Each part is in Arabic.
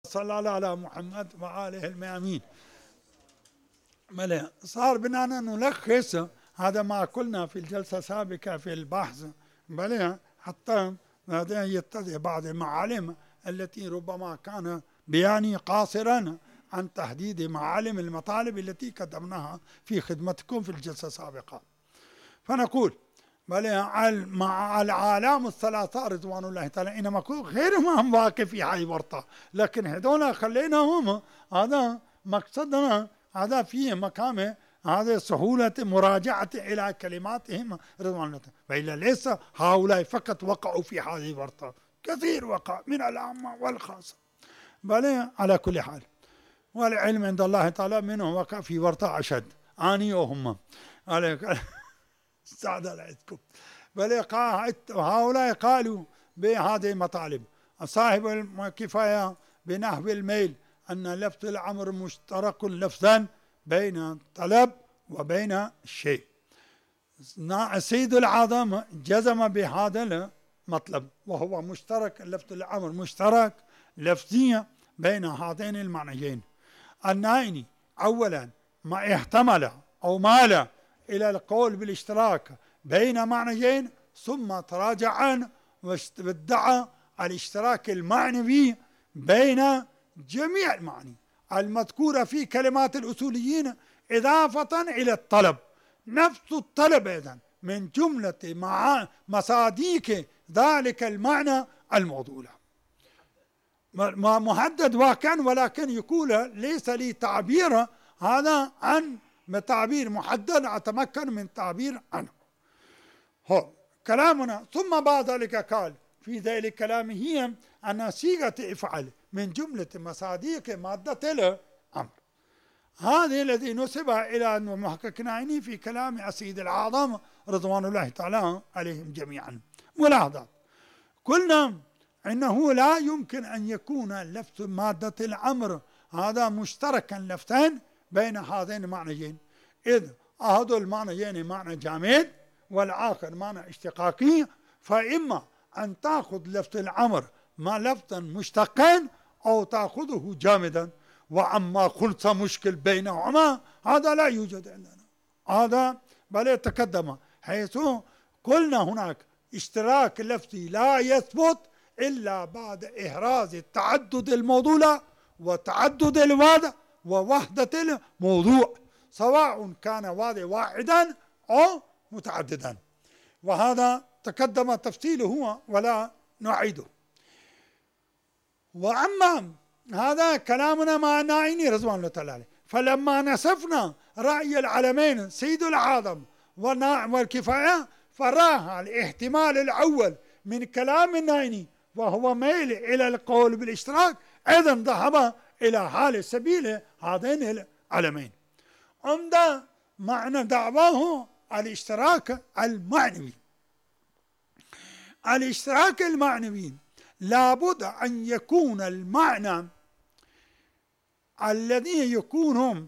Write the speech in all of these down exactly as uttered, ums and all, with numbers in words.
صلى الله على محمد وآله الميامين. ملي صار بدنا نلخص هذا ما قلنا في الجلسة السابقة في البحث، بلى حتى هذا يتضح بعض المعالم التي ربما كان بياني قاصرا عن تحديد معالم المطالب التي قدمناها في خدمتكم في الجلسة السابقة. فنقول بلى مع العالم الثلاثة رضوان الله تعالى إنما غير ما هم واقف في هاي ورطة، لكن هذولا خليناهم هذا مقصدنا، هذا فيه مقام هذا سهولة مراجعة إلى كلماتهم رضوان الله، وإلا ليس هؤلاء فقط وقعوا في هذه الورطة، كثير وقع من العامة والخاصة. بل على كل حال والعلم عند الله تعالى منه وقع في ورطة أشد آني وهم عليك سعد عليكم. بل هؤلاء قالوا بهذه المطالب صاحب الكفاية بنحو الميل أن لفظ الأمر مشترك لفظا بين طلب وبين الشيء. سيد العظم جزم بهذا المطلب وهو مشترك، لفظ الأمر مشترك لفظيا بين هذين المعنيين. النائني أولا ما احتمل أو مال إلى القول بالاشتراك بين معنيين ثم تراجع عنه وادعى الاشتراك المعنوي بين جميع المعاني المذكورة في كلمات الأصوليين إضافة إلى الطلب، نفس الطلب إذن من جملة مع مصاديق ذلك المعنى الموضوع ما محدد واقعا، ولكن يقول ليس لي تعبير هذا عن تعبير محدد أتمكن من تعبير عنه. هو كلامنا. ثم بعد ذلك قال في ذلك كلامه هي أن صيغة افعل من جملة مصاديق مادة الأمر. هذه الذي نسب إلى المحقق النائني في كلام السيد العظم رضوان الله تعالى عليهم جميعا. ملاحظة قلنا إنه لا يمكن أن يكون لفظ مادة الأمر هذا مشتركا لفظان بين هذين المعنيين، إذ أحد المعنيين معنى جامد والآخر معنى اشتقاقي، فإما أن تأخذ لفظ الأمر ما لفظا مشتقا أو تأخذه جامدا، وأما خلص مشكل بينهما هذا لا يوجد عندنا، هذا بل يتقدم، حيث قلنا هناك اشتراك لفظي لا يثبت إلا بعد إحراز تعدد الموضوع وتعدد الوضع ووحدة الموضوع، سواء كان وضع واحدا أو متعددا، وهذا تقدم تفصيله ولا نعيده. وأما هذا كلامنا مع النائني رضوان الله تعالى عليه، فلما نسفنا رأي العلمين سيد العظم والكفاية فراها الاحتمال الأول من كلام النائني وهو ميل إلى القول بالاشتراك، أيضا ذهب إلى حال سبيل هذين العلمين. عمد معنى دعواه الاشتراك المعنوي. الاشتراك المعنوي لابد أن يكون المعنى الذي يكون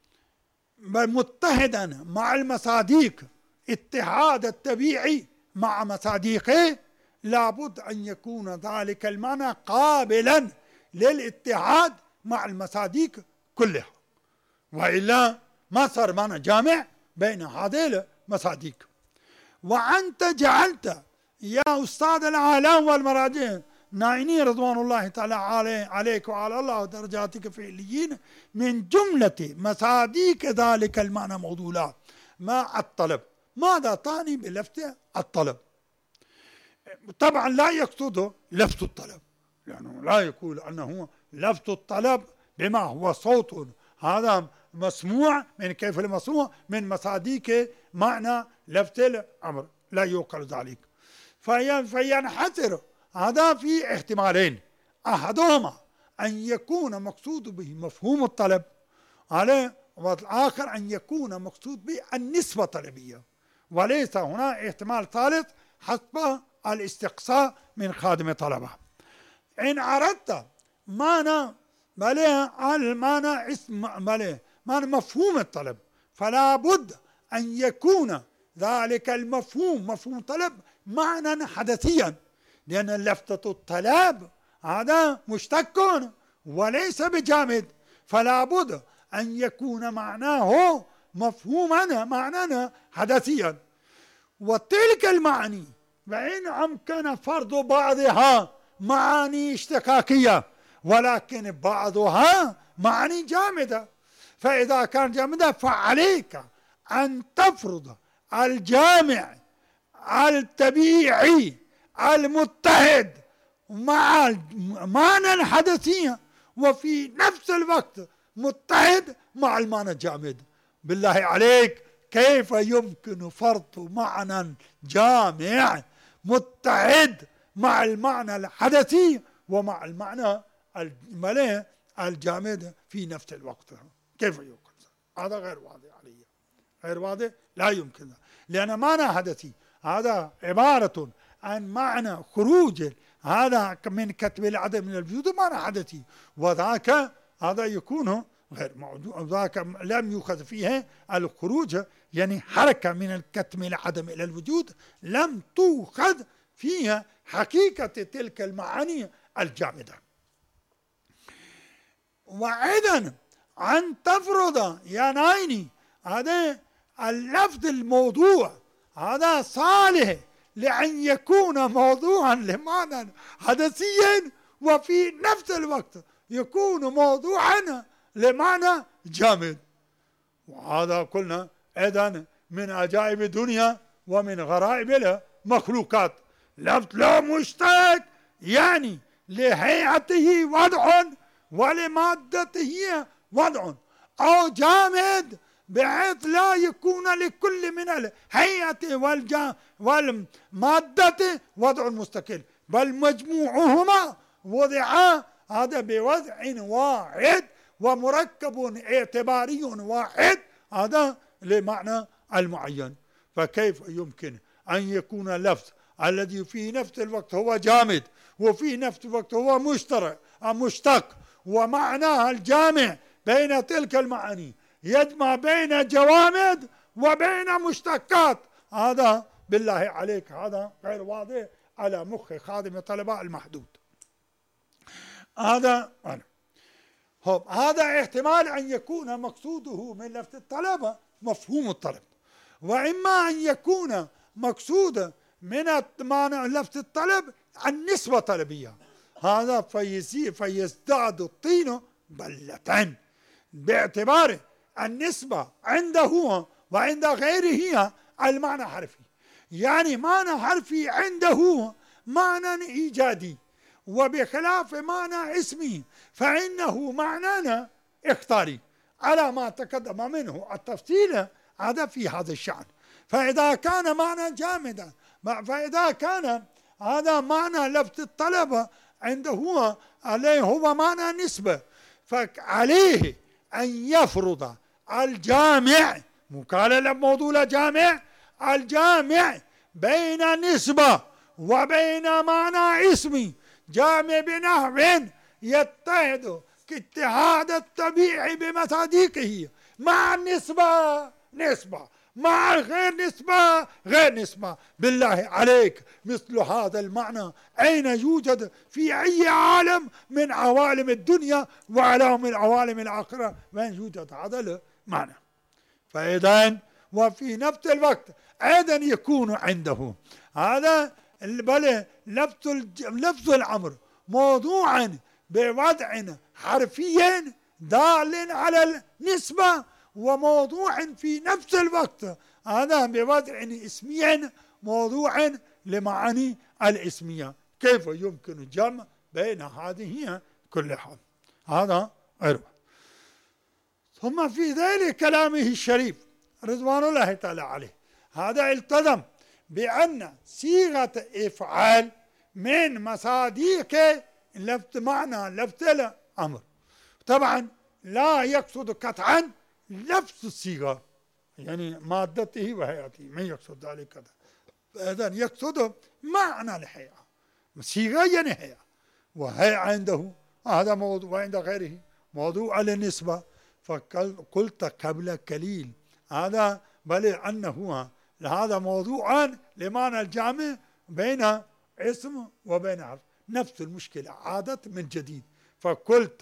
متحدا مع المصاديق اتحاد الطبيعي مع مصاديقه، لابد أن يكون ذلك المعنى قابلا للاتحاد مع المصاديق كلها، وإلا ما صار معنى جامع بين هذه المصاديق. وأنت جعلت يا أستاذ العالم والمراجع نائني رضوان الله تعالى عليه عليك وعلى الله درجاتك في العليين من جملة مصاديق ذلك المعنى موضوعا ما الطلب. ماذا تعني بلفظ الطلب؟ طبعا لا يقصد لفظ الطلب، لأنه لا يقول أنه لفظ الطلب بما هو صوت هذا مسموع من كيف المسموع من مصاديق معنى لفظ الأمر، لا يقال ذلك. فينحصر هذا في احتمالين، أحدهما أن يكون مقصود به مفهوم الطلب عليه، والآخر أن يكون مقصود به النسبة الطلبية، وليس هنا احتمال ثالث حسب الاستقصاء من خادم طلبة. إن أردت معنى بلى المعنى اسم بلى معنى مفهوم الطلب، فلا بد أن يكون ذلك المفهوم مفهوم طلب معنى حدثيا، لأن لفظة الطلب هذا مشتق وليس بجامد، فلا بد أن يكون معناه مفهوما معنى حدثيا. وتلك المعاني وإن أمكن فرض بعضها معاني اشتقاقية، ولكن بعضها معاني جامدة. فإذا كان جامدة فعليك أن تفرض الجامع الطبيعي المتحد مع المعنى الحدثي، وفي نفس الوقت متحد مع المعنى الجامد. بالله عليك كيف يمكن فرض معنى جامع متحد مع المعنى الحدثي ومع المعنى الجامد في نفس الوقت؟ كيف يمكن؟ هذا غير واضح علي، غير واضح، لا يمكن، لأن معنى حدثي هذا عبارة عن معنى خروج هذا من كتب العدم من الوجود، معنى حدثي، وذاك هذا يكون غير موجود، ذاك لم يؤخذ فيه الخروج، يعني حركة من الكتم العدم إلى الوجود، لم تؤخذ فيها حقيقة تلك المعاني الجامدة. وأيضا أن تفرض يا نايني هذا اللفظ الموضوع هذا صالح لأن يكون موضوعا لمعنى حدثيا، وفي نفس الوقت يكون موضوعا لمعنى جامد. وهذا قلنا أيضا من عجائب الدنيا ومن غرائب المخلوقات. لفظ لا مشتق يعني لهيئته وضع ولمادته وضع، أو جامد بحيث لا يكون لكل من الهيئة والمادة وضع مستقل، بل مجموعهما وضعا هذا بوضع واحد ومركب اعتباري واحد هذا لمعنى المعين. فكيف يمكن أن يكون اللفظ الذي في نفس الوقت هو جامد وفي نفس الوقت هو مشترك مشتق، ومعناه الجامع بين تلك المعاني يجمع بين جوامد وبين مشتقات؟ هذا بالله عليك هذا غير واضح على مخ خادم الطلبة المحدود. هذا أنا. هذا احتمال أن يكون مقصوده من لفظ الطلب مفهوم الطلب، وإما أن يكون مقصود من لفظ الطلب النسبة الطلبية، هذا فيزداد الطين بلة، باعتبار النسبة عنده وعند غيره المعنى حرفي، يعني معنى حرفي عنده معنى إيجادي، وبخلاف معنى اسمي فإنه معنانا اختاري على ما تقدم منه التفصيل هذا في هذا الشأن. فإذا كان معنى جامدا، فإذا كان هذا معنى لفظ الطلب عنده عليه هو معنى نسبة، فعليه أن يفرض الجامع مقالة موضوع جامع الجامع بين نسبة وبين معنى اسمي، جامع بنحو يتحد كاتحاد الطبيعي بمصادقه، مع النسبة نسبة، مع غير نسبة غير نسبة. بالله عليك مثل هذا المعنى أين يوجد في أي عالم من عوالم الدنيا وعالم من عوالم الآخرة؟ وين يوجد هذا المعنى؟ فإذا وفي نفس الوقت أيضا يكون عنده هذا بل لفظ لفظ الأمر موضوعا بوضع حرفي دال على النسبة، وموضوع في نفس الوقت هذا بوضع اسمي موضوع لمعاني الاسمية. كيف يمكن الجمع بين هذه كلها؟ هذا غير. ثم في ذلك كلامه الشريف رضوان الله تعالى عليه هذا التزم بأن صيغة إفعال من مصادق لفظ معنى لفظ الأمر، طبعا لا يقصد قطعا لفظ الصيغة يعني مادته وهيئته، ما يقصد ذلك كذا، فإذا يقصد معنى الهيئة، صيغة يعني هيئة، وهيئة عنده هذا موضوع وعند غيره موضوع النسبة. فقلت قبل قليل هذا بل أنه هذا موضوعا لمعنى الجامع بين اسم وبين حرف، نفس المشكلة عادت من جديد. فقلت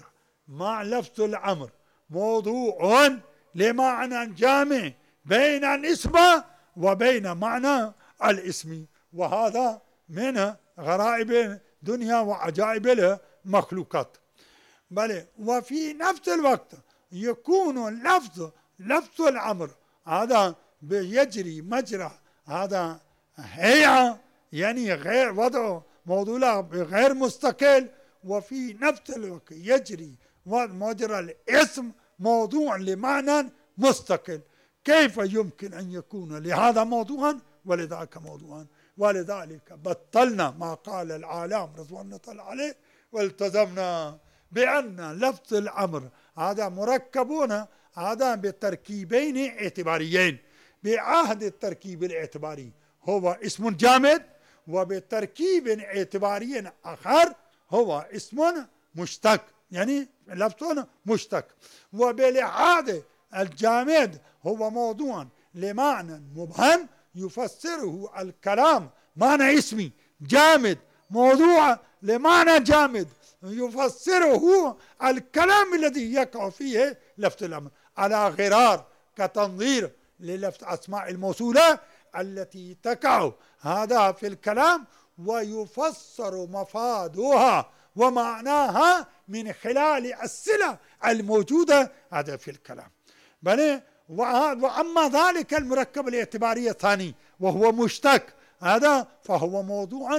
مع لفظ الأمر موضوع لمعنى جامع بين الاسم وبين معنى الاسم، وهذا من غرائب الدنيا وعجائب المخلوقات. بل وفي نفس الوقت يكون اللفظ لفظ الأمر هذا يجري مجرى هذا هيئة، يعني غير وضعه موضوع غير مستقل، وفي نفس الوقت يجري مجرى الاسم موضوع لمعنى مستقل. كيف يمكن أن يكون لهذا موضوعا ولذاك موضوعا؟ ولذلك بطلنا ما قال العالم رضوان الله عليه والتزمنا بأن لفظ الأمر هذا مركبون هذا بتركيبين اعتباريين. بعهد التركيب الاعتباري هو اسم جامد، وبتركيب اعتباري آخر هو اسم مشتق، يعني لفظ مشتق. وبالعادة الجامد هو موضوع لمعنى مبهم يفسره الكلام معنى اسمي، جامد موضوع لمعنى جامد يفسره الكلام الذي يقع فيه لفظ الأمر، على غرار كتنظير للفظ أسماء الموصولة التي تقع هذا في الكلام ويفسر مفادها ومعناها من خلال الصلة الموجودة هذا في الكلام. بل وأما ذلك المركب الاعتباري الثاني وهو مشتق هذا فهو موضوع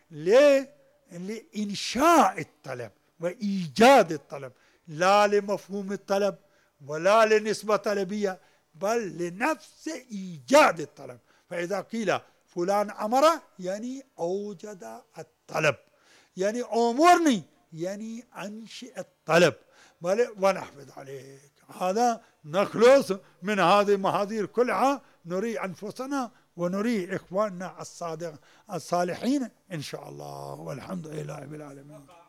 لإنشاء الطلب وإيجاد الطلب، لا لمفهوم الطلب ولا لنسبة طلبية، بل لنفس إيجاد الطلب. فإذا قيل فلان أمر يعني أوجد الطلب، يعني أمرني يعني أنشئ الطلب. ونحفظ عليك هذا نخلص من هذه المحاذير كلها، نري أنفسنا ونري إخواننا الصادق الصالحين إن شاء الله، والحمد لله رب العالمين.